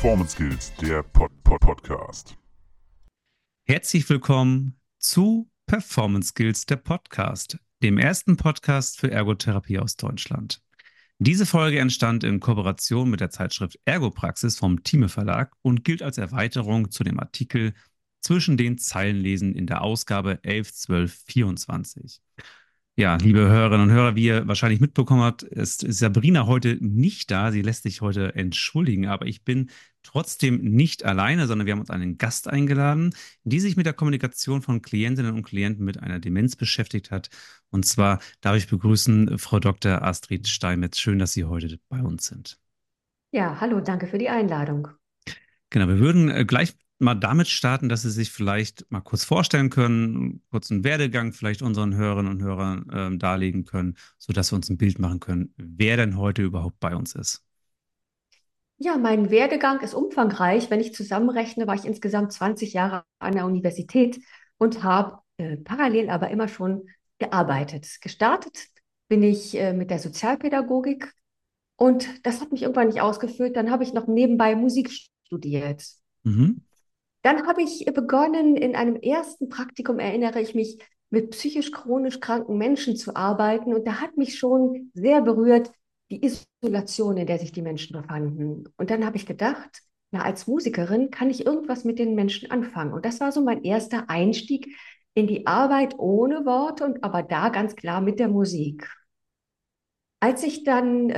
Performance Skills, der Podcast. Herzlich willkommen zu Performance Skills, der Podcast, dem ersten Podcast für Ergotherapie aus Deutschland. Diese Folge entstand in Kooperation mit der Zeitschrift Ergopraxis vom Thieme Verlag und gilt als Erweiterung zu dem Artikel Zwischen den Zeilen lesen in der Ausgabe 11/12/24. Ja, liebe Hörerinnen und Hörer, wie ihr wahrscheinlich mitbekommen habt, ist Sabrina heute nicht da. Sie lässt sich heute entschuldigen, aber ich bin trotzdem nicht alleine, sondern wir haben uns einen Gast eingeladen, die sich mit der Kommunikation von Klientinnen und Klienten mit einer Demenz beschäftigt hat. Und zwar darf ich begrüßen Frau Dr. Astrid Steinmetz. Schön, dass Sie heute bei uns sind. Ja, hallo, danke für die Einladung. Genau, wir würden gleich mal damit starten, dass Sie sich vielleicht mal kurz vorstellen können, kurz einen Werdegang vielleicht unseren Hörerinnen und Hörern darlegen können, sodass wir uns ein Bild machen können, wer denn heute überhaupt bei uns ist. Ja, mein Werdegang ist umfangreich. Wenn ich zusammenrechne, war ich insgesamt 20 Jahre an der Universität und habe parallel aber immer schon gearbeitet. Gestartet bin ich mit der Sozialpädagogik und das hat mich irgendwann nicht ausgefüllt. Dann habe ich noch nebenbei Musik studiert. Mhm. Dann habe ich begonnen, in einem ersten Praktikum, erinnere ich mich, mit psychisch chronisch kranken Menschen zu arbeiten. Und da hat mich schon sehr berührt die Isolation, in der sich die Menschen befanden. Und dann habe ich gedacht, na, als Musikerin kann ich irgendwas mit den Menschen anfangen. Und das war so mein erster Einstieg in die Arbeit ohne Worte und aber da ganz klar mit der Musik. Als ich dann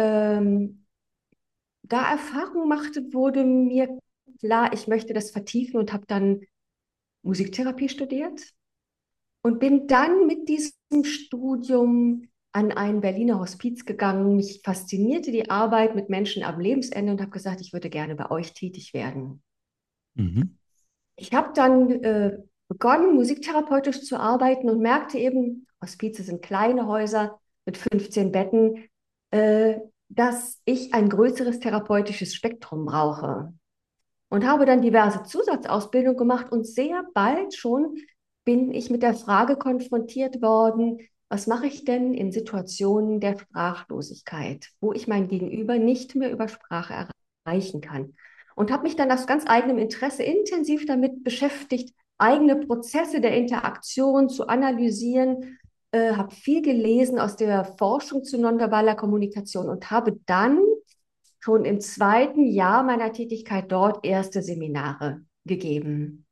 da Erfahrung machte, wurde mir klar, ich möchte das vertiefen und habe dann Musiktherapie studiert und bin dann mit diesem Studium an ein Berliner Hospiz gegangen. Mich faszinierte die Arbeit mit Menschen am Lebensende und habe gesagt, ich würde gerne bei euch tätig werden. Mhm. Ich habe dann begonnen, musiktherapeutisch zu arbeiten und merkte eben, Hospize sind kleine Häuser mit 15 Betten, äh, dass ich ein größeres therapeutisches Spektrum brauche. Und habe dann diverse Zusatzausbildungen gemacht und sehr bald schon bin ich mit der Frage konfrontiert worden, was mache ich denn in Situationen der Sprachlosigkeit, wo ich mein Gegenüber nicht mehr über Sprache erreichen kann. Und habe mich dann aus ganz eigenem Interesse intensiv damit beschäftigt, eigene Prozesse der Interaktion zu analysieren, habe viel gelesen aus der Forschung zu nonverbaler Kommunikation und habe dann schon im zweiten Jahr meiner Tätigkeit dort erste Seminare gegeben.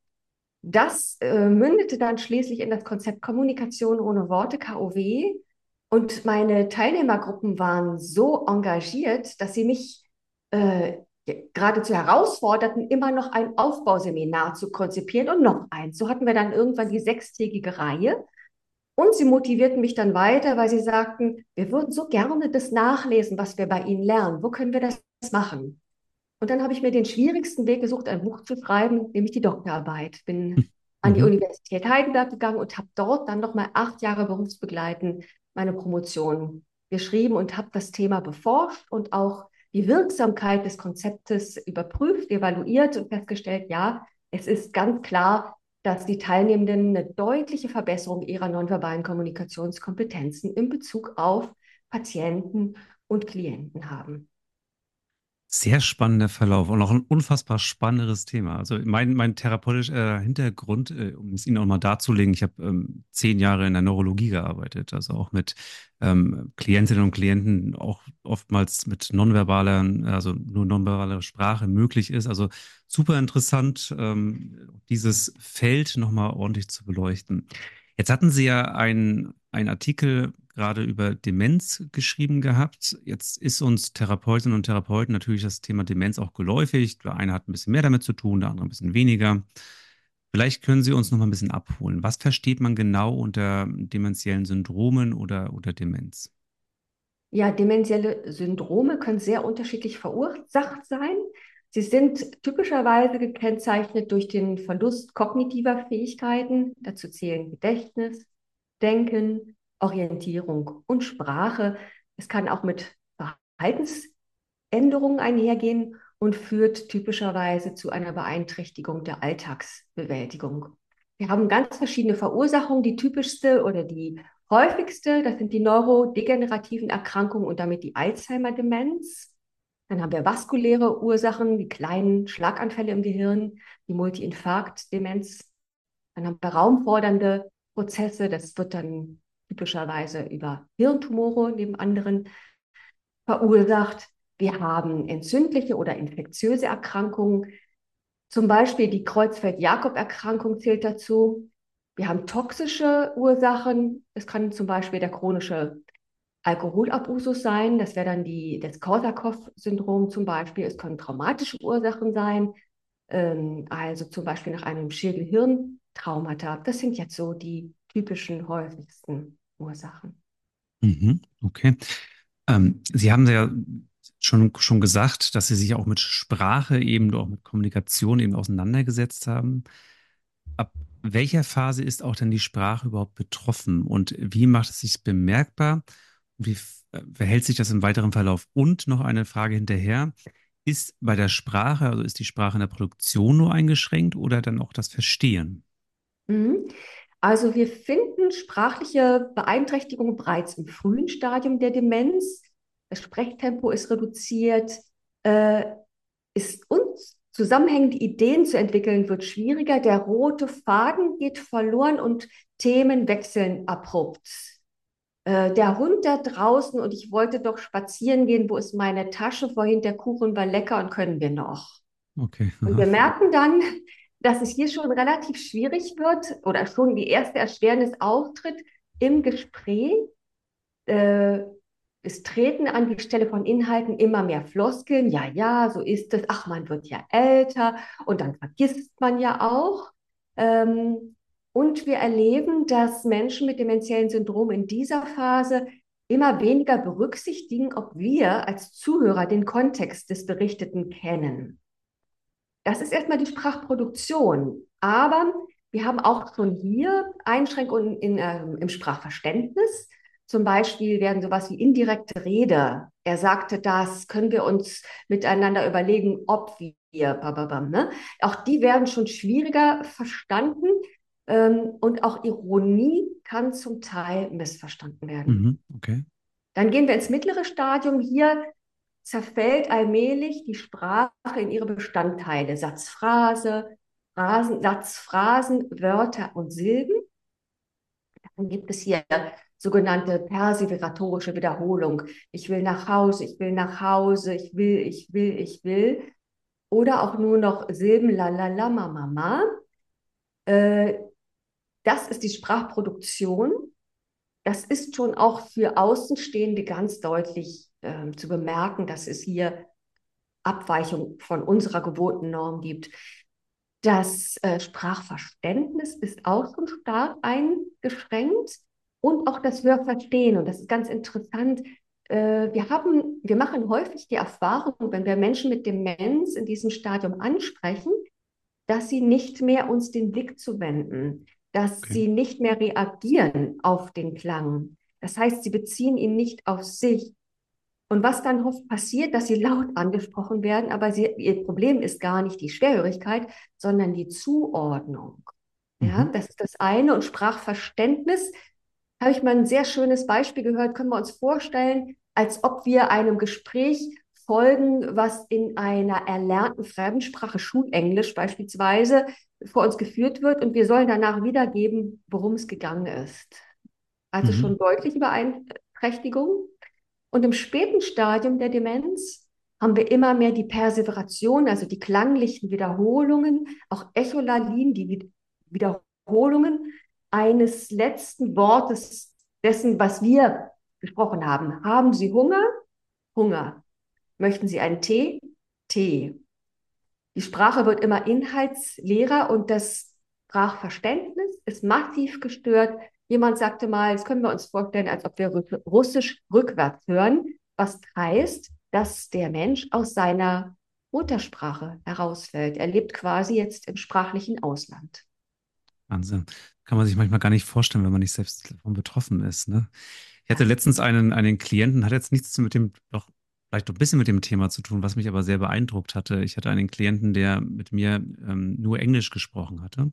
Das mündete dann schließlich in das Konzept Kommunikation ohne Worte, KOW. Und meine Teilnehmergruppen waren so engagiert, dass sie mich äh, geradezu herausforderten, immer noch ein Aufbauseminar zu konzipieren und noch eins. So hatten wir dann irgendwann die sechstägige Reihe. Und sie motivierten mich dann weiter, weil sie sagten, wir würden so gerne das nachlesen, was wir bei Ihnen lernen. Wo können wir das machen? Und dann habe ich mir den schwierigsten Weg gesucht, ein Buch zu schreiben, nämlich die Doktorarbeit. Bin an die Mhm. Universität Heidelberg gegangen und habe dort dann nochmal 8 Jahre berufsbegleitend meine Promotion geschrieben und habe das Thema beforscht und auch die Wirksamkeit des Konzeptes überprüft, evaluiert und festgestellt, ja, es ist ganz klar, dass die Teilnehmenden eine deutliche Verbesserung ihrer nonverbalen Kommunikationskompetenzen in Bezug auf Patienten und Klienten haben. Sehr spannender Verlauf und auch ein unfassbar spannendes Thema. Also mein therapeutischer Hintergrund, um es Ihnen auch mal darzulegen, ich habe 10 Jahre in der Neurologie gearbeitet, also auch mit Klientinnen und Klienten, auch oftmals mit nonverbaler, also nur nonverbaler Sprache möglich ist. Also super interessant, dieses Feld nochmal ordentlich zu beleuchten. Jetzt hatten Sie ja einen Artikel gerade über Demenz geschrieben gehabt. Jetzt ist uns Therapeutinnen und Therapeuten natürlich das Thema Demenz auch geläufig. Der eine hat ein bisschen mehr damit zu tun, der andere ein bisschen weniger. Vielleicht können Sie uns noch mal ein bisschen abholen. Was versteht man genau unter dementiellen Syndromen oder Demenz? Ja, dementielle Syndrome können sehr unterschiedlich verursacht sein. Sie sind typischerweise gekennzeichnet durch den Verlust kognitiver Fähigkeiten. Dazu zählen Gedächtnis, Denken, Orientierung und Sprache. Es kann auch mit Verhaltensänderungen einhergehen und führt typischerweise zu einer Beeinträchtigung der Alltagsbewältigung. Wir haben ganz verschiedene Verursachungen. Die typischste oder die häufigste, das sind die neurodegenerativen Erkrankungen und damit die Alzheimer-Demenz. Dann haben wir vaskuläre Ursachen, die kleinen Schlaganfälle im Gehirn, die Multi-Infarkt-Demenz. Dann haben wir raumfordernde Prozesse. Das wird dann typischerweise über Hirntumore neben anderen verursacht. Wir haben entzündliche oder infektiöse Erkrankungen. Zum Beispiel die Creutzfeldt-Jakob-Erkrankung zählt dazu. Wir haben toxische Ursachen. Es kann zum Beispiel der chronische Alkoholabusus sein. Das wäre dann das Korsakow-Syndrom zum Beispiel. Es können traumatische Ursachen sein, also zum Beispiel nach einem Schädel-Hirn-Traumata. Das sind jetzt so die typischen, häufigsten Ursachen. Okay. Sie haben ja schon gesagt, dass Sie sich auch mit Sprache, eben auch mit Kommunikation eben auseinandergesetzt haben. Ab welcher Phase ist auch denn die Sprache überhaupt betroffen und wie macht es sich bemerkbar? Wie verhält sich das im weiteren Verlauf? Und noch eine Frage hinterher. Ist bei der Sprache, also ist die Sprache in der Produktion nur eingeschränkt oder dann auch das Verstehen? Mhm. Also wir finden sprachliche Beeinträchtigungen bereits im frühen Stadium der Demenz. Das Sprechtempo ist reduziert, äh, ist uns zusammenhängende Ideen zu entwickeln, wird schwieriger. Der rote Faden geht verloren und Themen wechseln abrupt. Der Hund da draußen und ich wollte doch spazieren gehen. Wo ist meine Tasche? Vorhin der Kuchen war lecker und können wir noch? Okay. Und wir merken dann, dass es hier schon relativ schwierig wird oder schon die erste Erschwernis auftritt im Gespräch. Äh, Es treten an die Stelle von Inhalten immer mehr Floskeln. Ja, ja, so ist es. Ach, man wird ja älter und dann vergisst man ja auch. Und wir erleben, dass Menschen mit dementiellen Syndrom in dieser Phase immer weniger berücksichtigen, ob wir als Zuhörer den Kontext des Berichteten kennen. Das ist erstmal die Sprachproduktion. Aber wir haben auch schon hier Einschränkungen im Sprachverständnis. Zum Beispiel werden sowas wie indirekte Rede. Er sagte das, können wir uns miteinander überlegen, ob wir, bababam, ne? Auch die werden schon schwieriger verstanden. Und auch Ironie kann zum Teil missverstanden werden. Okay. Dann gehen wir ins mittlere Stadium. Hier zerfällt allmählich die Sprache in ihre Bestandteile. Satzphrasen, Wörter und Silben. Dann gibt es hier sogenannte perseveratorische Wiederholung. Ich will nach Hause, ich will nach Hause, ich will, ich will, ich will. Oder auch nur noch Silben, la la la, ma ma ma. Das ist die Sprachproduktion. Das ist schon auch für Außenstehende ganz deutlich zu bemerken, dass es hier Abweichung von unserer gewohnten Norm gibt. Das Sprachverständnis ist auch schon stark eingeschränkt und auch das Hörverstehen. Und das ist ganz interessant. Wir machen häufig die Erfahrung, wenn wir Menschen mit Demenz in diesem Stadium ansprechen, dass sie nicht mehr uns den Blick zuwenden, dass Okay. sie nicht mehr reagieren auf den Klang. Das heißt, sie beziehen ihn nicht auf sich. Und was dann oft passiert, dass sie laut angesprochen werden, aber ihr Problem ist gar nicht die Schwerhörigkeit, sondern die Zuordnung. Ja, das ist das eine. Und Sprachverständnis, habe ich mal ein sehr schönes Beispiel gehört, können wir uns vorstellen, als ob wir einem Gespräch folgen, was in einer erlernten Fremdsprache, Schulenglisch beispielsweise, vor uns geführt wird und wir sollen danach wiedergeben, worum es gegangen ist. Also schon deutliche Beeinträchtigung. Und im späten Stadium der Demenz haben wir immer mehr die Perseveration, also die klanglichen Wiederholungen, auch Echolalie, die Wiederholungen eines letzten Wortes dessen, was wir gesprochen haben. Haben Sie Hunger? Hunger. Möchten Sie einen Tee? Tee. Die Sprache wird immer inhaltsleerer und das Sprachverständnis ist massiv gestört. Jemand sagte mal, das können wir uns vorstellen, als ob wir Russisch rückwärts hören, was heißt, dass der Mensch aus seiner Muttersprache herausfällt. Er lebt quasi jetzt im sprachlichen Ausland. Wahnsinn. Kann man sich manchmal gar nicht vorstellen, wenn man nicht selbst davon betroffen ist, ne? Ich hatte letztens einen Klienten, hat jetzt nichts mit dem, doch vielleicht doch ein bisschen mit dem Thema zu tun, was mich aber sehr beeindruckt hatte. Ich hatte einen Klienten, der mit mir nur Englisch gesprochen hatte.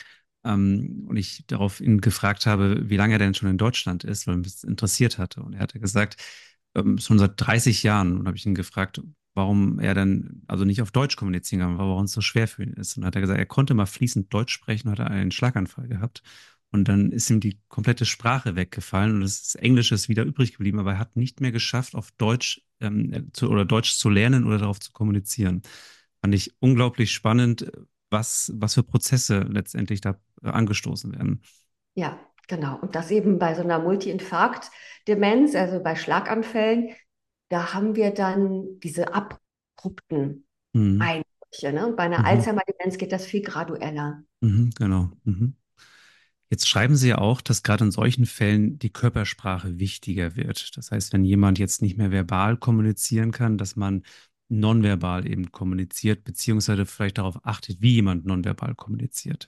Und ich darauf ihn gefragt habe, wie lange er denn schon in Deutschland ist, weil mich das interessiert hatte. Und er hatte gesagt, schon seit 30 Jahren. Und habe ich ihn gefragt, warum er dann also nicht auf Deutsch kommunizieren kann, warum es so schwer für ihn ist. Und dann hat er gesagt, er konnte mal fließend Deutsch sprechen, hat er einen Schlaganfall gehabt. Und dann ist ihm die komplette Sprache weggefallen und das Englische ist wieder übrig geblieben, aber er hat nicht mehr geschafft, auf Deutsch oder Deutsch zu lernen oder darauf zu kommunizieren. Fand ich unglaublich spannend, was für Prozesse letztendlich da angestoßen werden. Ja, genau. Und das eben bei so einer Multi-Infarkt-Demenz, also bei Schlaganfällen, da haben wir dann diese abrupten Mhm. Einbrüche, ne? Und bei einer Mhm. Alzheimer-Demenz geht das viel gradueller. Mhm. Genau. Mhm. Jetzt schreiben Sie ja auch, dass gerade in solchen Fällen die Körpersprache wichtiger wird. Das heißt, wenn jemand jetzt nicht mehr verbal kommunizieren kann, dass man nonverbal eben kommuniziert, beziehungsweise vielleicht darauf achtet, wie jemand nonverbal kommuniziert.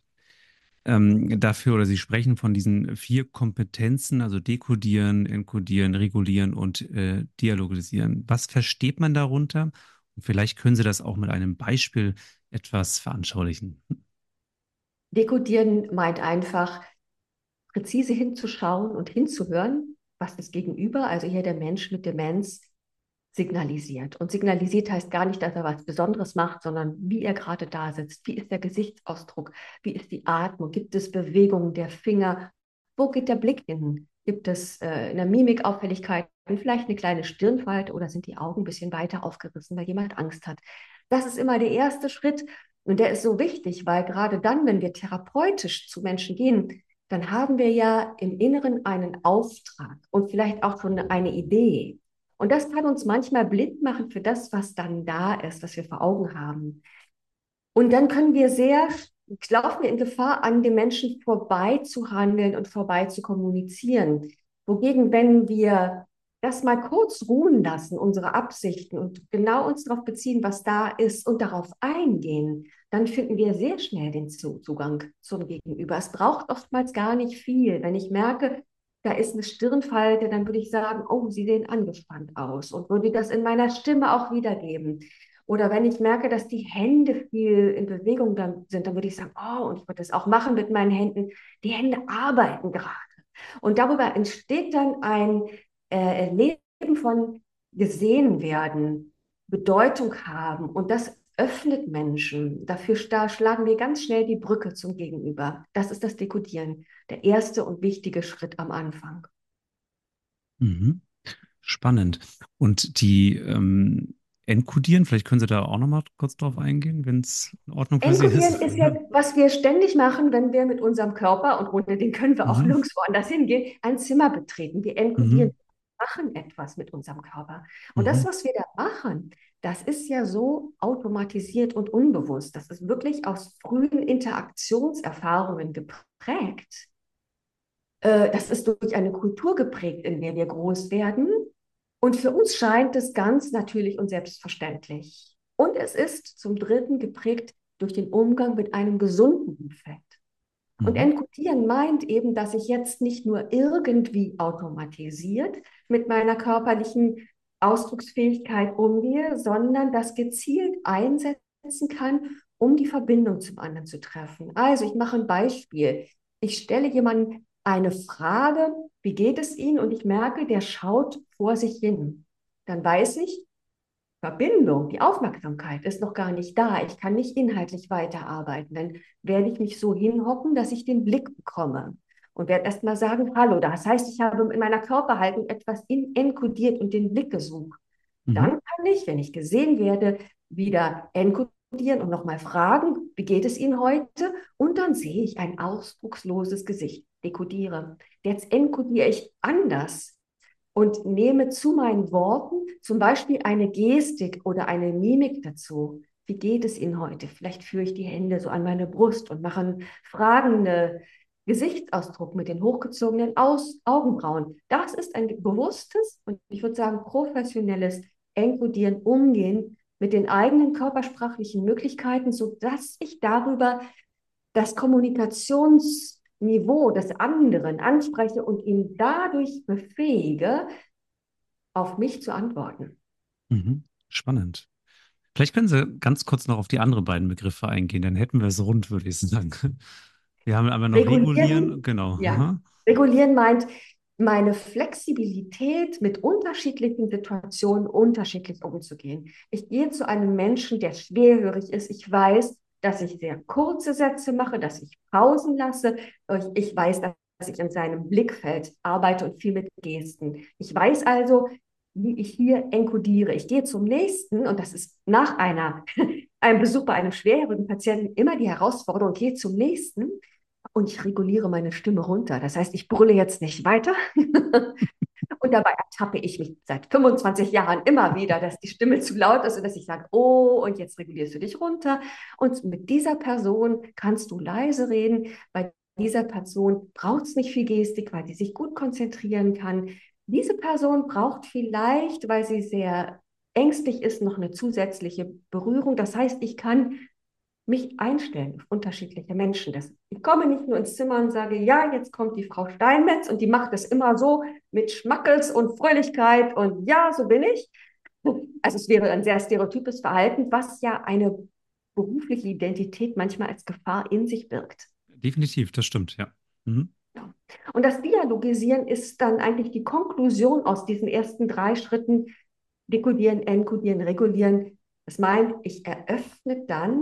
Dafür oder Sie sprechen von diesen 4 Kompetenzen, also dekodieren, enkodieren, regulieren und dialogisieren. Was versteht man darunter? Und vielleicht können Sie das auch mit einem Beispiel etwas veranschaulichen. Dekodieren meint einfach, präzise hinzuschauen und hinzuhören, was das Gegenüber, also hier der Mensch mit Demenz, signalisiert. Und signalisiert heißt gar nicht, dass er was Besonderes macht, sondern wie er gerade da sitzt. Wie ist der Gesichtsausdruck? Wie ist die Atmung? Gibt es Bewegungen der Finger? Wo geht der Blick hin? Gibt es in der Mimik Auffälligkeiten? Vielleicht eine kleine Stirnfalte oder sind die Augen ein bisschen weiter aufgerissen, weil jemand Angst hat? Das ist immer der erste Schritt. Und der ist so wichtig, weil gerade dann, wenn wir therapeutisch zu Menschen gehen, dann haben wir ja im Inneren einen Auftrag und vielleicht auch schon eine Idee. Und das kann uns manchmal blind machen für das, was dann da ist, was wir vor Augen haben. Und dann können wir laufen wir in Gefahr, an den Menschen vorbei zu handeln und vorbei zu kommunizieren. Wogegen, wenn wir das mal kurz ruhen lassen, unsere Absichten und genau uns darauf beziehen, was da ist und darauf eingehen, dann finden wir sehr schnell den Zugang zum Gegenüber. Es braucht oftmals gar nicht viel. Wenn ich merke, da ist eine Stirnfalte, dann würde ich sagen, oh, Sie sehen angespannt aus und würde das in meiner Stimme auch wiedergeben. Oder wenn ich merke, dass die Hände viel in Bewegung dann sind, dann würde ich sagen, oh, und ich würde das auch machen mit meinen Händen. Die Hände arbeiten gerade. Und darüber entsteht dann ein Erleben von gesehen werden, Bedeutung haben. Und das öffnet Menschen. Da schlagen wir ganz schnell die Brücke zum Gegenüber. Das ist das Dekodieren, der erste und wichtige Schritt am Anfang. Mhm. Spannend. Und die Enkodieren, vielleicht können Sie da auch nochmal kurz drauf eingehen, wenn es in Ordnung für Sie Enkodieren ist. ist ja, was wir ständig machen, wenn wir mit unserem Körper, und ohne den können wir auch Mhm. nirgends woanders hingehen, ein Zimmer betreten. Wir enkodieren, Mhm. machen etwas mit unserem Körper. Und das, Mhm. was wir da machen, das ist ja so automatisiert und unbewusst. Das ist wirklich aus frühen Interaktionserfahrungen geprägt. Das ist durch eine Kultur geprägt, in der wir groß werden. Und für uns scheint es ganz natürlich und selbstverständlich. Und es ist zum Dritten geprägt durch den Umgang mit einem gesunden Umfeld. Und Mhm. enkodieren meint eben, dass ich jetzt nicht nur irgendwie automatisiert mit meiner körperlichen Ausdrucksfähigkeit umgehe, sondern das gezielt einsetzen kann, um die Verbindung zum anderen zu treffen. Also ich mache ein Beispiel. Ich stelle jemandem eine Frage, wie geht es Ihnen? Und ich merke, der schaut vor sich hin. Dann weiß ich, Verbindung, die Aufmerksamkeit ist noch gar nicht da. Ich kann nicht inhaltlich weiterarbeiten. Dann werde ich mich so hinhocken, dass ich den Blick bekomme und werde erst mal sagen, hallo. Das heißt, ich habe in meiner Körperhaltung etwas enkodiert und den Blick gesucht. Dann Mhm. kann ich, wenn ich gesehen werde, wieder enkodieren und nochmal fragen, wie geht es Ihnen heute? Und dann sehe ich ein ausdrucksloses Gesicht, dekodiere. Jetzt enkodiere ich anders und nehme zu meinen Worten zum Beispiel eine Gestik oder eine Mimik dazu. Wie geht es Ihnen heute? Vielleicht führe ich die Hände so an meine Brust und mache einen fragenden Gesichtsausdruck mit den hochgezogenen Augenbrauen. Das ist ein bewusstes und ich würde sagen professionelles Enkodieren, Umgehen mit den eigenen körpersprachlichen Möglichkeiten, sodass ich darüber das Kommunikationsniveau des anderen anspreche und ihn dadurch befähige, auf mich zu antworten. Mhm. Spannend. Vielleicht können Sie ganz kurz noch auf die anderen beiden Begriffe eingehen, dann hätten wir es rund, würde ich sagen. Wir haben aber noch regulieren, Regulieren, genau. ja. Aha. Regulieren meint, meine Flexibilität, mit unterschiedlichen Situationen unterschiedlich umzugehen. Ich gehe zu einem Menschen, der schwerhörig ist. Ich weiß, dass ich sehr kurze Sätze mache, dass ich Pausen lasse. Ich weiß, dass ich in seinem Blickfeld arbeite und viel mit Gesten. Ich weiß also, wie ich hier enkodiere. Ich gehe zum nächsten und das ist nach einem Besuch bei einem schwerhörigen Patienten immer die Herausforderung, ich gehe zum nächsten und ich reguliere meine Stimme runter. Das heißt, ich brülle jetzt nicht weiter. Und dabei ertappe ich mich seit 25 Jahren immer wieder, dass die Stimme zu laut ist und dass ich sage, oh, und jetzt regulierst du dich runter. Und mit dieser Person kannst du leise reden. Bei dieser Person braucht es nicht viel Gestik, weil sie sich gut konzentrieren kann. Diese Person braucht vielleicht, weil sie sehr ängstlich ist, noch eine zusätzliche Berührung. Das heißt, ich kann mich einstellen auf unterschiedliche Menschen. Ich komme nicht nur ins Zimmer und sage, ja, jetzt kommt die Frau Steinmetz und die macht es immer so mit Schmackels und Fröhlichkeit und ja, so bin ich. Also es wäre ein sehr stereotypes Verhalten, was ja eine berufliche Identität manchmal als Gefahr in sich birgt. Definitiv, das stimmt, ja. Mhm. Und das Dialogisieren ist dann eigentlich die Konklusion aus diesen ersten 3 Schritten: dekodieren, enkodieren, regulieren. Das meint, ich eröffne dann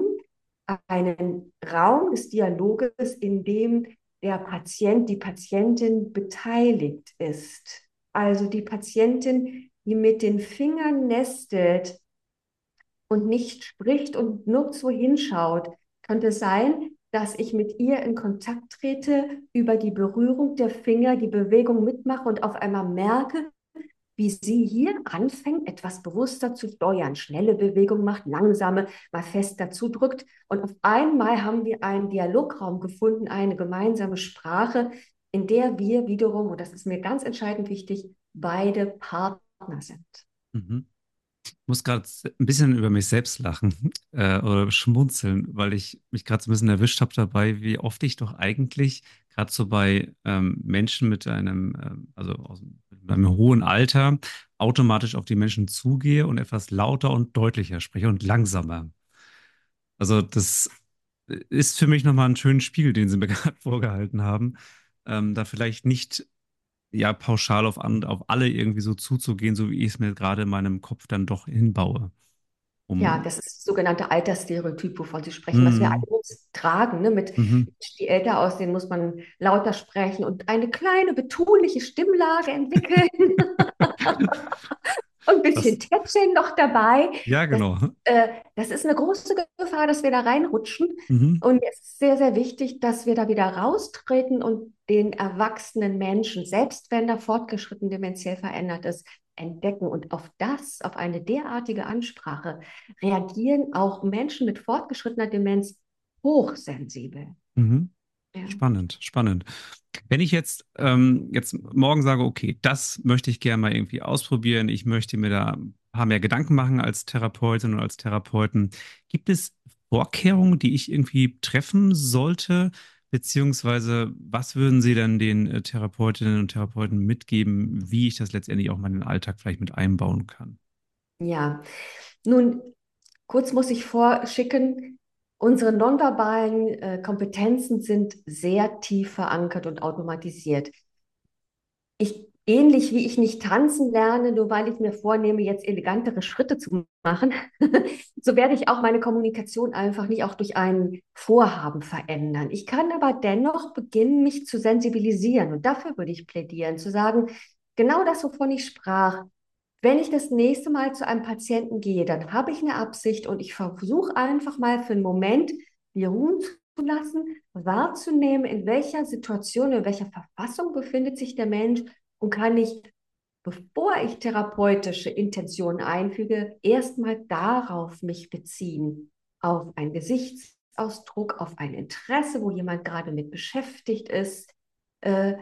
einen Raum des Dialoges, in dem der Patient, die Patientin beteiligt ist. Also die Patientin, die mit den Fingern nestet und nicht spricht und nur so hinschaut. Könnte sein, dass ich mit ihr in Kontakt trete, über die Berührung der Finger die Bewegung mitmache und auf einmal merke, wie sie hier anfängt, etwas bewusster zu steuern. Schnelle Bewegung macht, langsame, mal fest dazu drückt. Und auf einmal haben wir einen Dialograum gefunden, eine gemeinsame Sprache, in der wir wiederum, und das ist mir ganz entscheidend wichtig, beide Partner sind. Mhm. Ich muss gerade ein bisschen über mich selbst lachen oder schmunzeln, weil ich mich gerade so ein bisschen erwischt habe dabei, wie oft ich doch eigentlich gerade so bei Menschen mit also mit einem hohen Alter, automatisch auf die Menschen zugehe und etwas lauter und deutlicher spreche und langsamer. Also das ist für mich nochmal ein schöner Spiegel, den Sie mir gerade vorgehalten haben, da vielleicht nicht ja pauschal auf alle irgendwie so zuzugehen, so wie ich es mir gerade in meinem Kopf dann doch hinbaue. Ja, Um, das ist das sogenannte Altersstereotyp, wovon Sie sprechen, was wir alle mm, uns tragen. Ne? Mit mhm. Menschen, die älter aussehen, muss man lauter sprechen und eine kleine betonliche Stimmlage entwickeln. Und ein bisschen Das, Tätscheln noch dabei. ja, Das, genau. das ist eine große Gefahr, dass wir da reinrutschen. Mhm. Und es ist sehr, sehr wichtig, dass wir da wieder raustreten und den erwachsenen Menschen, selbst wenn er fortgeschritten dementiell verändert ist, entdecken. Und auf eine derartige Ansprache reagieren auch Menschen mit fortgeschrittener Demenz hochsensibel. Mhm. Ja. Spannend, spannend. Wenn ich jetzt morgen sage, okay, das möchte ich gerne mal irgendwie ausprobieren, ich möchte mir da ein paar mehr Gedanken machen als Therapeutin oder als Therapeuten, gibt es Vorkehrungen, die ich irgendwie treffen sollte? Beziehungsweise, was würden Sie dann den Therapeutinnen und Therapeuten mitgeben, wie ich das letztendlich auch mal in den Alltag vielleicht mit einbauen kann? Ja, nun, kurz muss ich vorschicken, unsere nonverbalen Kompetenzen sind sehr tief verankert und automatisiert. Ähnlich wie ich nicht tanzen lerne, nur weil ich mir vornehme, jetzt elegantere Schritte zu machen, so werde ich auch meine Kommunikation einfach nicht auch durch ein Vorhaben verändern. Ich kann aber dennoch beginnen, mich zu sensibilisieren. Und dafür würde ich plädieren, zu sagen, genau das, wovon ich sprach. Wenn ich das nächste Mal zu einem Patienten gehe, dann habe ich eine Absicht und ich versuche einfach mal für einen Moment, die ruhen zu lassen, wahrzunehmen, in welcher Situation, in welcher Verfassung befindet sich der Mensch und kann ich, bevor ich therapeutische Intentionen einfüge, erstmal darauf mich beziehen, auf einen Gesichtsausdruck, auf ein Interesse, wo jemand gerade mit beschäftigt ist, äh,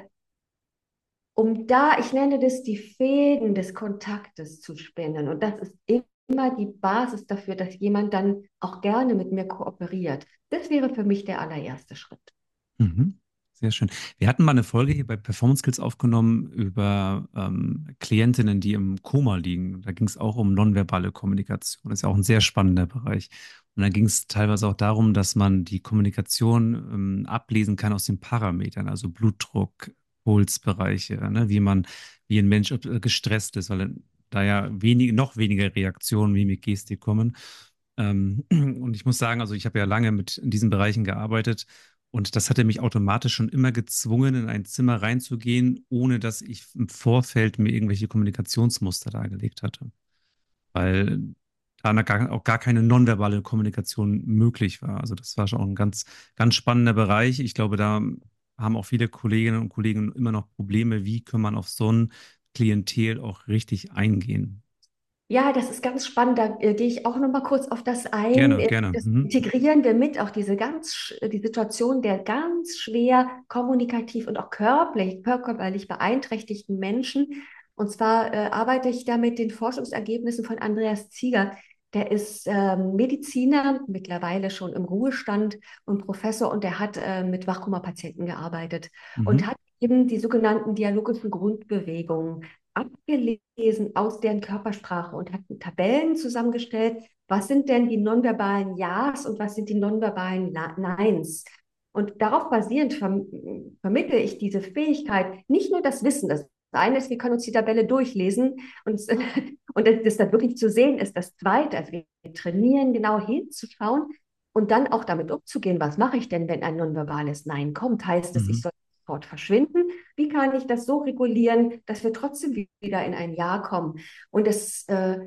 um da, ich nenne das, die Fäden des Kontaktes zu spinnen. Und das ist immer die Basis dafür, dass jemand dann auch gerne mit mir kooperiert. Das wäre für mich der allererste Schritt. Mhm. Sehr schön. Wir hatten mal eine Folge hier bei Performance Skills aufgenommen über Klientinnen, die im Koma liegen. Da ging es auch um nonverbale Kommunikation. Das ist ja auch ein sehr spannender Bereich. Und da ging es teilweise auch darum, dass man die Kommunikation ablesen kann aus den Parametern, also Blutdruck, Pulsbereiche, ne? Wie ein Mensch gestresst ist, weil da ja noch weniger Reaktionen, Mimik, Gestik kommen. Und ich muss sagen, also ich habe ja lange in diesen Bereichen gearbeitet und das hatte mich automatisch schon immer gezwungen, in ein Zimmer reinzugehen, ohne dass ich im Vorfeld mir irgendwelche Kommunikationsmuster dargelegt hatte, weil auch gar keine nonverbale Kommunikation möglich war. Also das war schon auch ein ganz spannender Bereich. Ich glaube, da haben auch viele Kolleginnen und Kollegen immer noch Probleme, wie kann man auf so ein Klientel auch richtig eingehen. Ja, das ist ganz spannend. Da gehe ich auch noch mal kurz auf das ein. Gerne, gerne. Das Mhm. integrieren wir mit, auch die Situation der ganz schwer kommunikativ und auch körperlich beeinträchtigten Menschen. Und zwar arbeite ich da mit den Forschungsergebnissen von Andreas Zieger. Der ist Mediziner, mittlerweile schon im Ruhestand und Professor, und der hat mit Wachkoma-Patienten gearbeitet und Mhm. hat eben die sogenannten dialogischen Grundbewegungen abgelesen aus deren Körpersprache und hat Tabellen zusammengestellt, was sind denn die nonverbalen Ja's und was sind die nonverbalen Neins. Und darauf basierend vermittle ich diese Fähigkeit, nicht nur das Wissen, das eine ist, wir können uns die Tabelle durchlesen und, und das dann wirklich zu sehen ist. Das zweite, also wir trainieren genau hinzuschauen und dann auch damit umzugehen, was mache ich denn, wenn ein nonverbales Nein kommt? Heißt es, ich Mhm. soll sofort verschwinden? Wie kann ich das so regulieren, dass wir trotzdem wieder in ein Ja kommen? Und es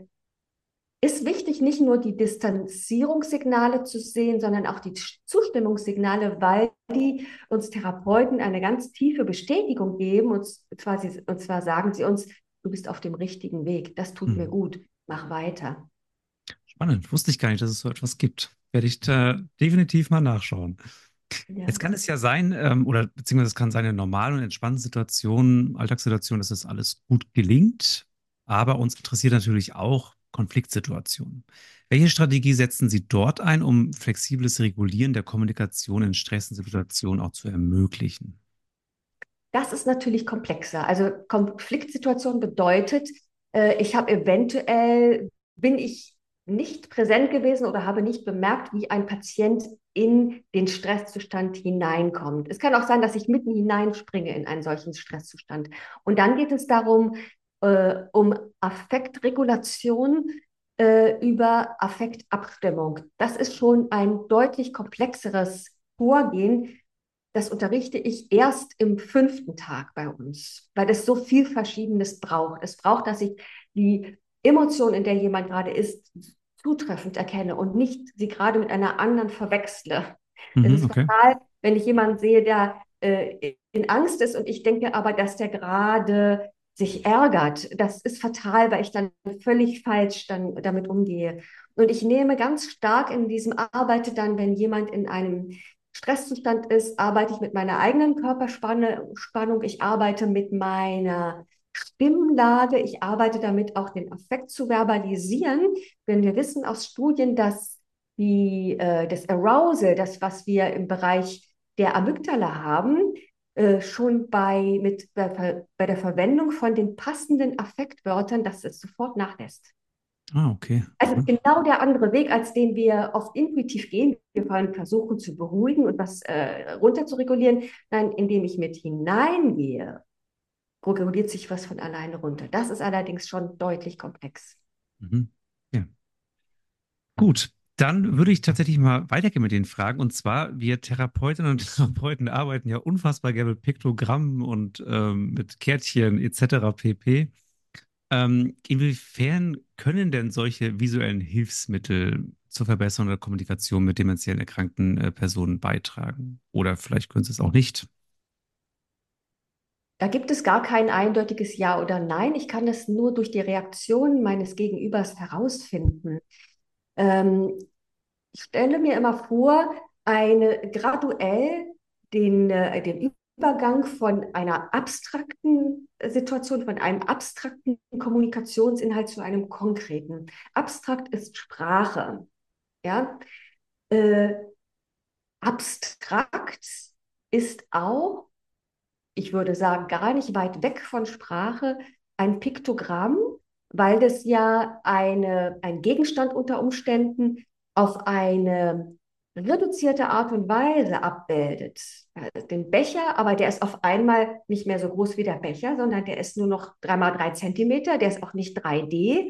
ist wichtig, nicht nur die Distanzierungssignale zu sehen, sondern auch die Zustimmungssignale, weil die uns Therapeuten eine ganz tiefe Bestätigung geben. Und zwar sagen sie uns, du bist auf dem richtigen Weg, das tut mir Mhm. gut, mach weiter. Spannend. Wusste ich gar nicht, dass es so etwas gibt. Werde ich definitiv mal nachschauen. Ja. Jetzt kann es ja sein, oder beziehungsweise es kann sein, in normalen und entspannten Situationen, Alltagssituationen, dass das alles gut gelingt. Aber uns interessiert natürlich auch Konfliktsituationen. Welche Strategie setzen Sie dort ein, um flexibles Regulieren der Kommunikation in Stresssituationen auch zu ermöglichen? Das ist natürlich komplexer. Also Konfliktsituation bedeutet, bin ich nicht präsent gewesen oder habe nicht bemerkt, wie ein Patient in den Stresszustand hineinkommt. Es kann auch sein, dass ich mitten hineinspringe in einen solchen Stresszustand. Und dann geht es darum, um Affektregulation über Affektabstimmung. Das ist schon ein deutlich komplexeres Vorgehen. Das unterrichte ich erst im 5. Tag bei uns, weil es so viel Verschiedenes braucht. Es braucht, dass ich die Emotion, in der jemand gerade ist, zutreffend erkenne und nicht sie gerade mit einer anderen verwechsle. Es Mhm, ist okay. fatal, wenn ich jemanden sehe, der in Angst ist und ich denke aber, dass der gerade sich ärgert. Das ist fatal, weil ich dann völlig falsch dann damit umgehe. Und ich nehme ganz stark in diesem Arbeite dann, wenn jemand in einem Stresszustand ist, arbeite ich mit meiner eigenen Körperspannung, ich arbeite mit meiner Stimmlage, ich arbeite damit auch den Affekt zu verbalisieren. Denn wir wissen aus Studien, dass das Arousal, das, was wir im Bereich der Amygdala haben, schon bei der Verwendung von den passenden Affektwörtern, dass es sofort nachlässt. Ah, okay. Also Mhm. genau der andere Weg, als den wir oft intuitiv gehen. Wir wollen versuchen zu beruhigen und was runter zu regulieren. Nein, indem ich mit hineingehe, reguliert sich was von alleine runter. Das ist allerdings schon deutlich komplex. Mhm. Ja. Gut, dann würde ich tatsächlich mal weitergehen mit den Fragen. Und zwar, wir Therapeutinnen und Therapeuten arbeiten ja unfassbar gerne mit Piktogrammen und mit Kärtchen etc. pp. Inwiefern können denn solche visuellen Hilfsmittel zur Verbesserung der Kommunikation mit dementiell erkrankten Personen beitragen? Oder vielleicht können sie es auch nicht. Da gibt es gar kein eindeutiges Ja oder Nein. Ich kann es nur durch die Reaktion meines Gegenübers herausfinden. Ähm, Ich stelle mir immer vor, graduell den Übergang von einer abstrakten Situation, von einem abstrakten Kommunikationsinhalt zu einem konkreten. Abstrakt ist Sprache, ja. Äh, Abstrakt ist auch, ich würde sagen, gar nicht weit weg von Sprache, ein Piktogramm, weil das ja ein Gegenstand unter Umständen auf eine reduzierte Art und Weise abbildet. Den Becher, aber der ist auf einmal nicht mehr so groß wie der Becher, sondern der ist nur noch 3 mal 3 Zentimeter, der ist auch nicht 3D.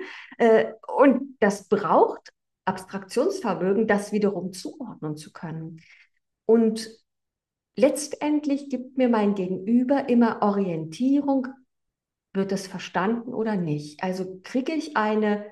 Und das braucht Abstraktionsvermögen, das wiederum zuordnen zu können. Und letztendlich gibt mir mein Gegenüber immer Orientierung, wird es verstanden oder nicht. Also kriege ich eine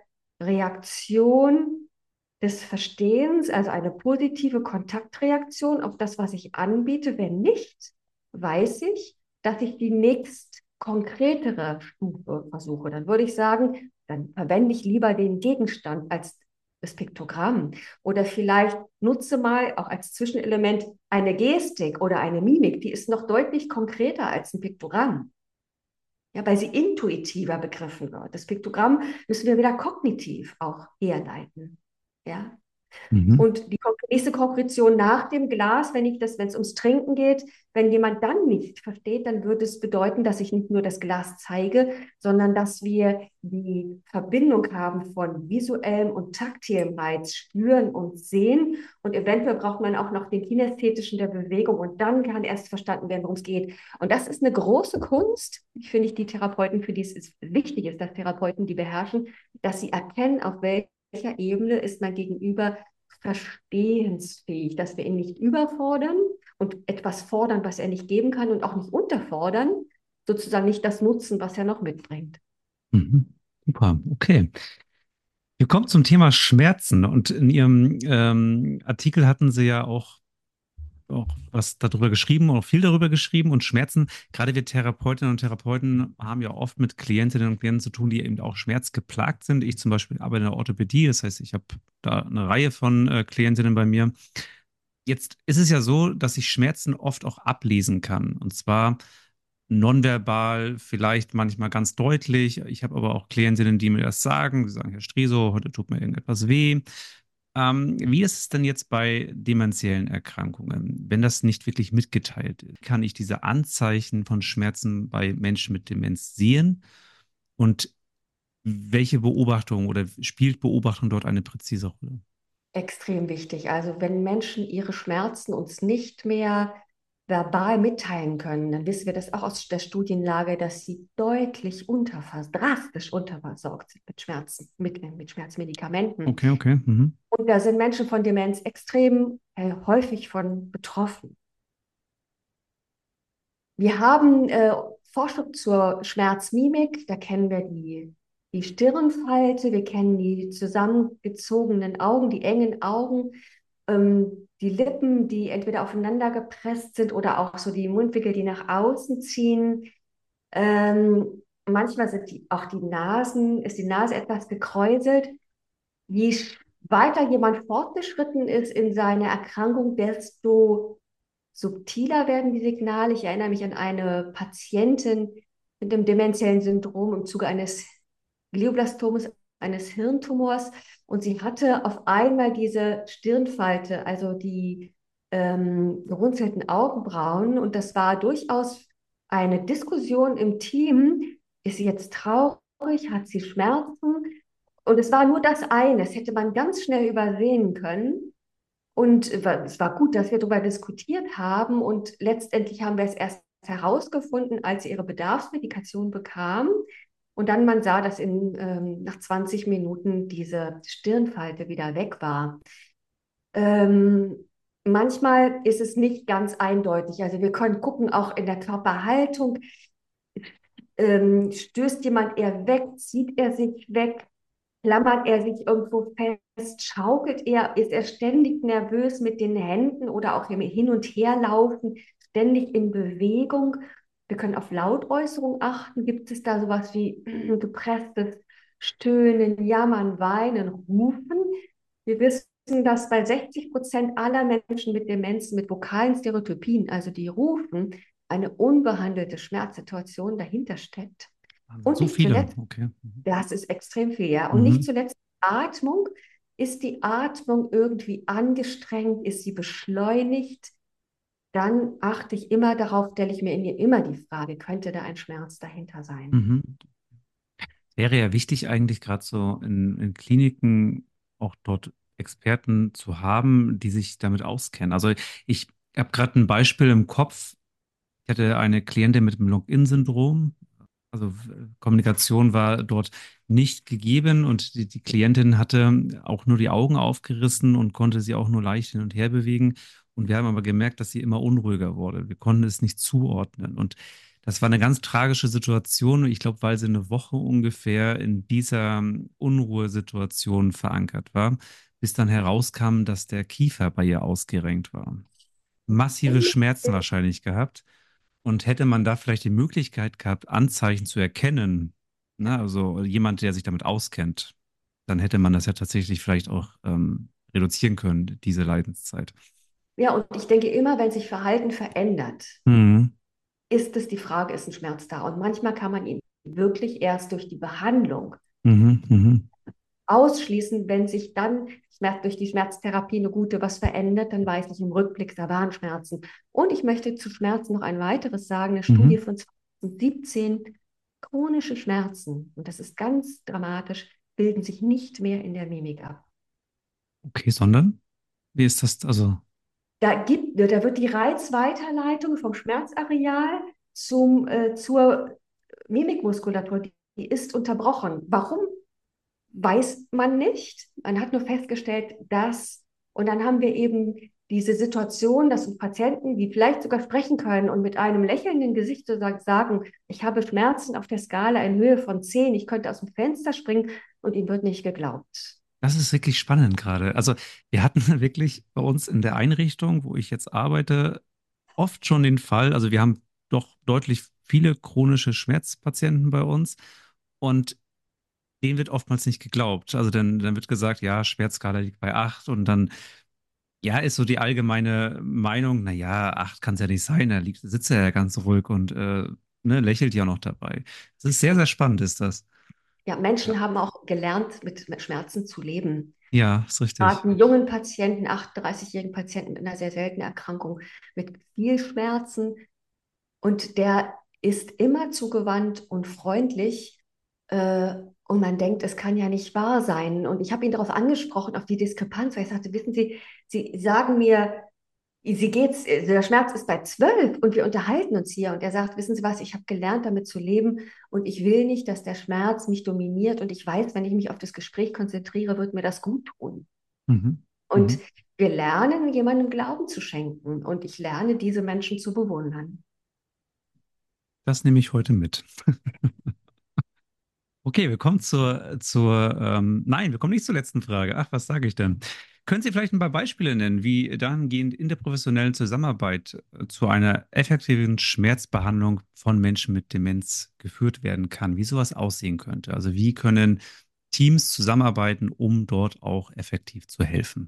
Reaktion des Verstehens, also eine positive Kontaktreaktion auf das, was ich anbiete. Wenn nicht, weiß ich, dass ich die nächst konkretere Stufe versuche. Dann würde ich sagen, dann verwende ich lieber den Gegenstand als das Piktogramm. Oder vielleicht nutze mal auch als Zwischenelement eine Gestik oder eine Mimik, die ist noch deutlich konkreter als ein Piktogramm. Ja, weil sie intuitiver begriffen wird. Das Piktogramm müssen wir wieder kognitiv auch herleiten. Ja, Mhm. und die nächste Konkretion nach dem Glas, wenn es ums Trinken geht, wenn jemand dann nicht versteht, dann würde es bedeuten, dass ich nicht nur das Glas zeige, sondern dass wir die Verbindung haben von visuellem und taktilem Reiz, spüren und sehen. Und eventuell braucht man auch noch den kinästhetischen der Bewegung und dann kann erst verstanden werden, worum es geht. Und das ist eine große Kunst. Ich finde, die Therapeuten, für die es wichtig ist, dass Therapeuten die beherrschen, dass sie erkennen, auf welcher Ebene ist mein Gegenüber verstehensfähig, dass wir ihn nicht überfordern und etwas fordern, was er nicht geben kann und auch nicht unterfordern, sozusagen nicht das nutzen, was er noch mitbringt. Mhm. Super, okay. Wir kommen zum Thema Schmerzen und in Ihrem Artikel hatten Sie ja auch was darüber geschrieben, auch viel darüber geschrieben und Schmerzen. Gerade wir Therapeutinnen und Therapeuten haben ja oft mit Klientinnen und Klienten zu tun, die eben auch schmerzgeplagt sind. Ich zum Beispiel arbeite in der Orthopädie, das heißt, ich habe da eine Reihe von Klientinnen bei mir. Jetzt ist es ja so, dass ich Schmerzen oft auch ablesen kann. Und zwar nonverbal, vielleicht manchmal ganz deutlich. Ich habe aber auch Klientinnen, die mir das sagen. Sie sagen, Herr Striso, heute tut mir irgendetwas weh. Wie ist es denn jetzt bei dementiellen Erkrankungen, wenn das nicht wirklich mitgeteilt ist? Kann ich diese Anzeichen von Schmerzen bei Menschen mit Demenz sehen? Und welche Beobachtung oder spielt Beobachtung dort eine präzise Rolle? Extrem wichtig. Also wenn Menschen ihre Schmerzen uns nicht mehr verbal mitteilen können, dann wissen wir das auch aus der Studienlage, dass sie drastisch unterversorgt sind mit Schmerzen, mit Schmerzmedikamenten. Okay, okay. Mhm. Und da sind Menschen von Demenz extrem häufig von betroffen. Wir haben Forschung zur Schmerzmimik, da kennen wir die Stirnfalte, wir kennen die zusammengezogenen Augen, die engen Augen, die Lippen, die entweder aufeinander gepresst sind oder auch so die Mundwinkel, die nach außen ziehen. Manchmal auch ist die Nase etwas gekräuselt. Je weiter jemand fortgeschritten ist in seiner Erkrankung, desto subtiler werden die Signale. Ich erinnere mich an eine Patientin mit einem dementiellen Syndrom im Zuge eines Glioblastomes, eines Hirntumors. Und sie hatte auf einmal diese Stirnfalte, also die gerunzelten Augenbrauen. Und das war durchaus eine Diskussion im Team. Ist sie jetzt traurig? Hat sie Schmerzen? Und es war nur das eine. Das hätte man ganz schnell übersehen können. Und es war gut, dass wir darüber diskutiert haben und letztendlich haben wir es erst herausgefunden, als sie ihre Bedarfsmedikation bekam. Und dann man sah, dass nach 20 Minuten diese Stirnfalte wieder weg war. Ähm, Manchmal ist es nicht ganz eindeutig. Also wir können gucken, auch in der Körperhaltung, stößt jemand eher weg, zieht er sich weg, klammert er sich irgendwo fest, schaukelt er, ist er ständig nervös mit den Händen oder auch im Hin- und Herlaufen, ständig in Bewegung. Wir können auf Lautäußerung achten. Gibt es da sowas wie gepresstes Stöhnen, Jammern, Weinen, Rufen? Wir wissen, dass bei 60% aller Menschen mit Demenz mit vokalen Stereotypien, also die rufen, eine unbehandelte Schmerzsituation dahinter steckt. Wahnsinn, Und so nicht viele. zuletzt, Okay. Mhm. das ist extrem viel, ja. Und nicht Mhm. zuletzt Atmung. Ist die Atmung irgendwie angestrengt? Ist sie beschleunigt? Dann achte ich immer darauf, stelle ich mir in mir immer die Frage, könnte da ein Schmerz dahinter sein? Mhm. Wäre ja wichtig eigentlich gerade so in Kliniken auch dort Experten zu haben, die sich damit auskennen. Also ich habe gerade ein Beispiel im Kopf. Ich hatte eine Klientin mit dem Login-Syndrom. Also Kommunikation war dort nicht gegeben und die Klientin hatte auch nur die Augen aufgerissen und konnte sie auch nur leicht hin und her bewegen. Und wir haben aber gemerkt, dass sie immer unruhiger wurde. Wir konnten es nicht zuordnen. Und das war eine ganz tragische Situation. Ich glaube, weil sie eine Woche ungefähr in dieser Unruhesituation verankert war, bis dann herauskam, dass der Kiefer bei ihr ausgerenkt war. Massive Schmerzen wahrscheinlich gehabt. Und hätte man da vielleicht die Möglichkeit gehabt, Anzeichen zu erkennen, ne, also jemand, der sich damit auskennt, dann hätte man das ja tatsächlich vielleicht auch reduzieren können, diese Leidenszeit. Ja, und ich denke immer, wenn sich Verhalten verändert, Mhm. ist es die Frage, ist ein Schmerz da? Und manchmal kann man ihn wirklich erst durch die Behandlung Mhm. Mhm. ausschließen, wenn sich dann durch die Schmerztherapie eine gute was verändert, dann weiß ich im Rückblick, da waren Schmerzen. Und ich möchte zu Schmerzen noch ein weiteres sagen, eine Studie Mhm. von 2017, chronische Schmerzen, und das ist ganz dramatisch, bilden sich nicht mehr in der Mimik ab. Okay, sondern? Wie ist das? Also, Da wird die Reizweiterleitung vom Schmerzareal zur Mimikmuskulatur, die ist unterbrochen. Warum? Weiß man nicht. Man hat nur festgestellt, dass, und dann haben wir eben diese Situation, dass uns Patienten, die vielleicht sogar sprechen können und mit einem lächelnden Gesicht sozusagen sagen, ich habe Schmerzen auf der Skala in Höhe von 10, ich könnte aus dem Fenster springen, und ihm wird nicht geglaubt. das ist wirklich spannend gerade. Also, wir hatten wirklich bei uns in der Einrichtung, wo ich jetzt arbeite, oft schon den Fall, also wir haben doch deutlich viele chronische Schmerzpatienten bei uns. Und denen wird oftmals nicht geglaubt. Also dann wird gesagt, ja, Schmerzskala liegt bei 8 und dann, ja, ist so die allgemeine Meinung, naja, 8 kann es ja nicht sein, sitzt er ja ganz ruhig und ne, lächelt ja noch dabei. Das ist sehr, Ja, sehr spannend, ist das. ja, Ja, Menschen haben auch gelernt, mit Schmerzen zu leben. ja, ist richtig. Gerade einen jungen Patienten, 38-jährigen Patienten mit einer sehr seltenen Erkrankung, mit viel Schmerzen. Und der ist immer zugewandt und freundlich. Äh, und man denkt, es kann ja nicht wahr sein. Und ich habe ihn darauf angesprochen, auf die Diskrepanz, weil ich sagte, wissen Sie, Sie sagen mir, der Schmerz ist bei 12 und wir unterhalten uns hier. Und er sagt, wissen Sie was, ich habe gelernt, damit zu leben und ich will nicht, dass der Schmerz mich dominiert. Und ich weiß, wenn ich mich auf das Gespräch konzentriere, wird mir das gut tun. Mhm. Und Mhm. wir lernen, jemandem Glauben zu schenken. Und ich lerne, diese Menschen zu bewundern. Das nehme ich heute mit. Okay, wir kommen nein, wir kommen nicht zur letzten Frage. Ach, was sage ich denn? Können Sie vielleicht ein paar Beispiele nennen, wie dahingehend in der professionellen Zusammenarbeit zu einer effektiven Schmerzbehandlung von Menschen mit Demenz geführt werden kann? Wie sowas aussehen könnte? Also wie können Teams zusammenarbeiten, um dort auch effektiv zu helfen?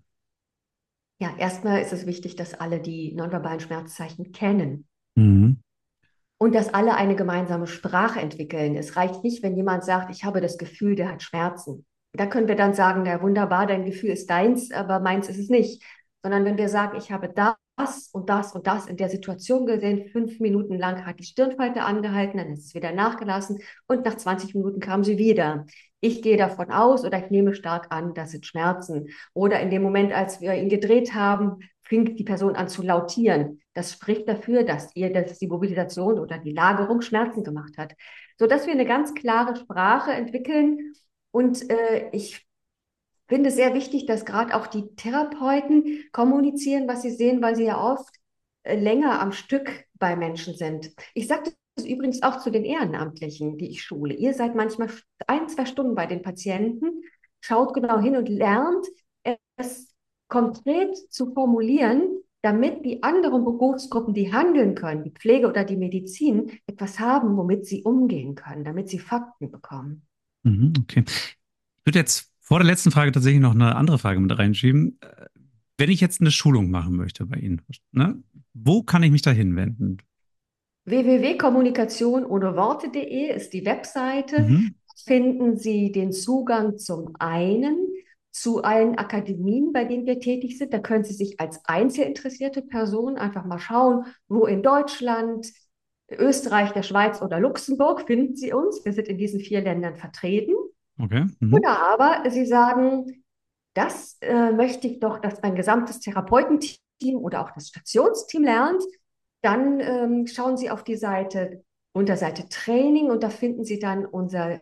Ja, erstmal ist es wichtig, dass alle die nonverbalen Schmerzzeichen kennen Mhm. und dass alle eine gemeinsame Sprache entwickeln. Es reicht nicht, wenn jemand sagt, ich habe das Gefühl, der hat Schmerzen. Da können wir dann sagen, na wunderbar, dein Gefühl ist deins, aber meins ist es nicht. Sondern wenn wir sagen, ich habe das und das und das in der Situation gesehen, 5 Minuten lang hat die Stirnfalte angehalten, dann ist es wieder nachgelassen und nach 20 Minuten kam sie wieder. Ich gehe davon aus oder ich nehme stark an, das sind Schmerzen. Oder in dem Moment, als wir ihn gedreht haben, fing die Person an zu lautieren. Das spricht dafür, dass die Mobilisation oder die Lagerung Schmerzen gemacht hat. Sodass wir eine ganz klare Sprache entwickeln. Und ich finde es sehr wichtig, dass gerade auch die Therapeuten kommunizieren, was sie sehen, weil sie ja oft länger am Stück bei Menschen sind. Ich sage das übrigens auch zu den Ehrenamtlichen, die ich schule. Ihr seid manchmal 1, 2 Stunden bei den Patienten, schaut genau hin und lernt es konkret zu formulieren, damit die anderen Berufsgruppen, die handeln können, die Pflege oder die Medizin, etwas haben, womit sie umgehen können, damit sie Fakten bekommen. Mhm, okay. Ich würde jetzt vor der letzten Frage tatsächlich noch eine andere Frage mit reinschieben. Wenn ich jetzt eine Schulung machen möchte bei Ihnen, ne, wo kann ich mich da hinwenden? www.kommunikation ohne Worte.de ist die Webseite. Mhm. Finden Sie den Zugang zum einen zu allen Akademien, bei denen wir tätig sind. Da können Sie sich als einzelinteressierte Person einfach mal schauen, wo in Deutschland, Österreich, der Schweiz oder Luxemburg finden Sie uns. Wir sind in diesen 4 Ländern vertreten. Okay. Mhm. Oder aber Sie sagen, das möchte ich doch, dass mein gesamtes Therapeutenteam oder auch das Stationsteam lernt. Dann schauen Sie auf die Seite, Unterseite Training, und da finden Sie dann unser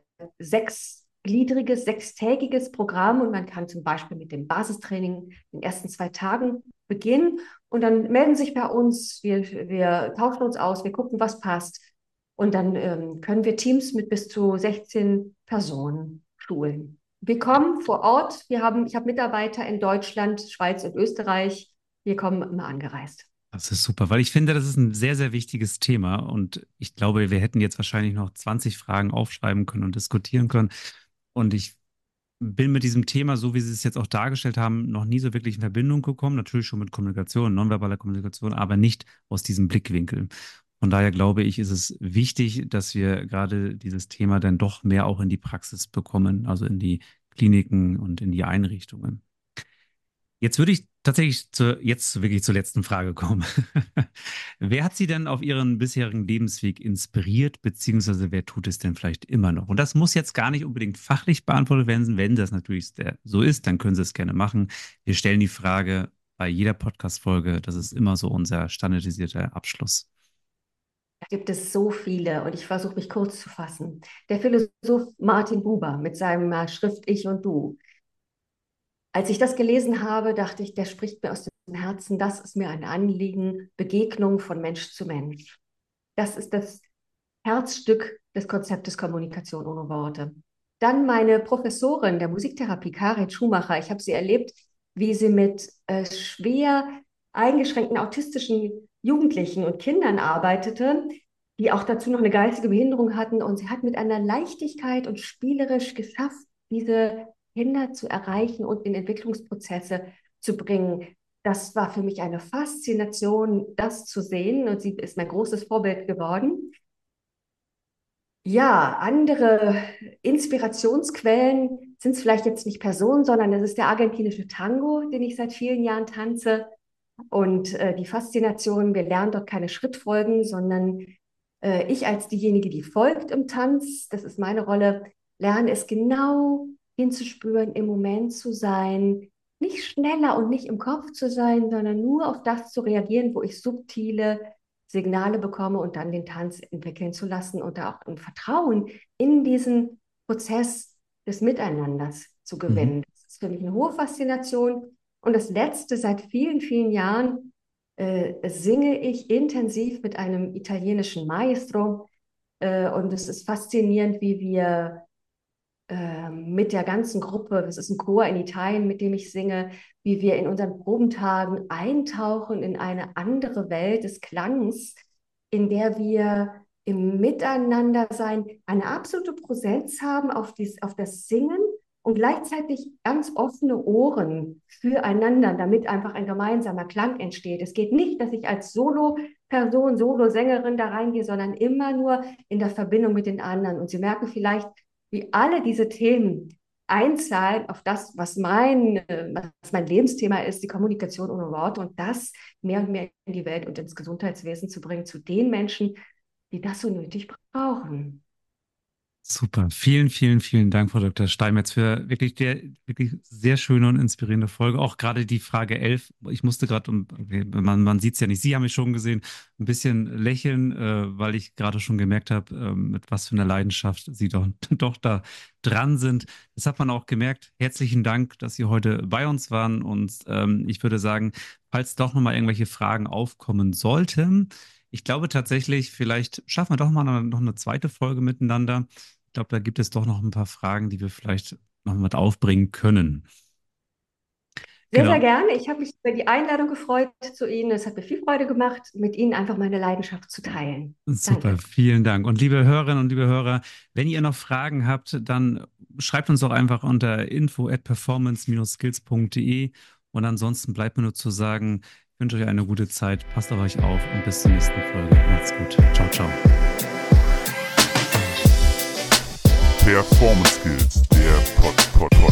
sechstägiges Programm, und man kann zum Beispiel mit dem Basistraining in den ersten 2 Tagen beginnen, und dann melden Sie sich bei uns, wir tauschen uns aus, wir gucken, was passt, und dann können wir Teams mit bis zu 16 Personen schulen. Wir kommen vor Ort, ich habe Mitarbeiter in Deutschland, Schweiz und Österreich, wir kommen immer angereist. Das ist super, weil ich finde, das ist ein sehr, sehr wichtiges Thema und ich glaube, wir hätten jetzt wahrscheinlich noch 20 Fragen aufschreiben können und diskutieren können. Und ich bin mit diesem Thema, so wie Sie es jetzt auch dargestellt haben, noch nie so wirklich in Verbindung gekommen. Natürlich schon mit Kommunikation, nonverbaler Kommunikation, aber nicht aus diesem Blickwinkel. Von daher glaube ich, ist es wichtig, dass wir gerade dieses Thema dann doch mehr auch in die Praxis bekommen, also in die Kliniken und in die Einrichtungen. Jetzt würde ich tatsächlich jetzt wirklich zur letzten Frage kommen. Wer hat Sie denn auf Ihren bisherigen Lebensweg inspiriert, beziehungsweise wer tut es denn vielleicht immer noch? Und das muss jetzt gar nicht unbedingt fachlich beantwortet werden. Wenn das natürlich so ist, dann können Sie es gerne machen. Wir stellen die Frage bei jeder Podcast-Folge. Das ist immer so unser standardisierter Abschluss. Da gibt es so viele, und ich versuche mich kurz zu fassen. Der Philosoph Martin Buber mit seinem Schrift Ich und Du. Als ich das gelesen habe, dachte ich, der spricht mir aus dem Herzen. Das ist mir ein Anliegen, Begegnung von Mensch zu Mensch. Das ist das Herzstück des Konzeptes Kommunikation ohne Worte. Dann meine Professorin der Musiktherapie, Karin Schumacher. Ich habe sie erlebt, wie sie mit schwer eingeschränkten autistischen Jugendlichen und Kindern arbeitete, die auch dazu noch eine geistige Behinderung hatten. Und sie hat mit einer Leichtigkeit und spielerisch geschafft, diese Kinder zu erreichen und in Entwicklungsprozesse zu bringen. Das war für mich eine Faszination, das zu sehen. Und sie ist mein großes Vorbild geworden. Ja, andere Inspirationsquellen sind es vielleicht jetzt nicht Personen, sondern es ist der argentinische Tango, den ich seit vielen Jahren tanze. Und die Faszination, wir lernen dort keine Schrittfolgen, sondern ich als diejenige, die folgt im Tanz, das ist meine Rolle, lerne es genau hinzuspüren, im Moment zu sein, nicht schneller und nicht im Kopf zu sein, sondern nur auf das zu reagieren, wo ich subtile Signale bekomme, und dann den Tanz entwickeln zu lassen und da auch ein Vertrauen in diesen Prozess des Miteinanders zu gewinnen. Das ist für mich eine hohe Faszination. Und das Letzte, seit vielen, vielen Jahren singe ich intensiv mit einem italienischen Maestro. Und es ist faszinierend, wie wir mit der ganzen Gruppe, es ist ein Chor in Italien, mit dem ich singe, wie wir in unseren Probentagen eintauchen in eine andere Welt des Klangs, in der wir im Miteinandersein eine absolute Präsenz haben auf das Singen und gleichzeitig ganz offene Ohren füreinander, damit einfach ein gemeinsamer Klang entsteht. Es geht nicht, dass ich als Solo-Person, Solo-Sängerin da reingehe, sondern immer nur in der Verbindung mit den anderen. Und Sie merken vielleicht, wie alle diese Themen einzahlen auf das, was mein Lebensthema ist, die Kommunikation ohne Worte, und das mehr und mehr in die Welt und ins Gesundheitswesen zu bringen, zu den Menschen, die das so nötig brauchen. Super. Vielen, vielen, vielen Dank, Frau Dr. Steinmetz, für wirklich sehr schöne und inspirierende Folge. Auch gerade die Frage 11. Ich musste gerade, man sieht es ja nicht, Sie haben mich schon gesehen, ein bisschen lächeln, weil ich gerade schon gemerkt habe, mit was für einer Leidenschaft Sie doch da dran sind. Das hat man auch gemerkt. Herzlichen Dank, dass Sie heute bei uns waren. Und ich würde sagen, falls doch nochmal irgendwelche Fragen aufkommen sollten, ich glaube tatsächlich, vielleicht schaffen wir doch mal noch eine zweite Folge miteinander. Ich glaube, da gibt es doch noch ein paar Fragen, die wir vielleicht noch mit aufbringen können. Sehr, Genau. sehr gerne. Ich habe mich über die Einladung gefreut zu Ihnen. Es hat mir viel Freude gemacht, mit Ihnen einfach meine Leidenschaft zu teilen. Super, Danke. vielen Dank. Und liebe Hörerinnen und liebe Hörer, wenn ihr noch Fragen habt, dann schreibt uns doch einfach unter info@performance-skills.de. Und ansonsten bleibt mir nur zu sagen, ich wünsche euch eine gute Zeit, passt auf euch auf und bis zur nächsten Folge. Macht's gut. Ciao, ciao. Performance Skills, der Podcast.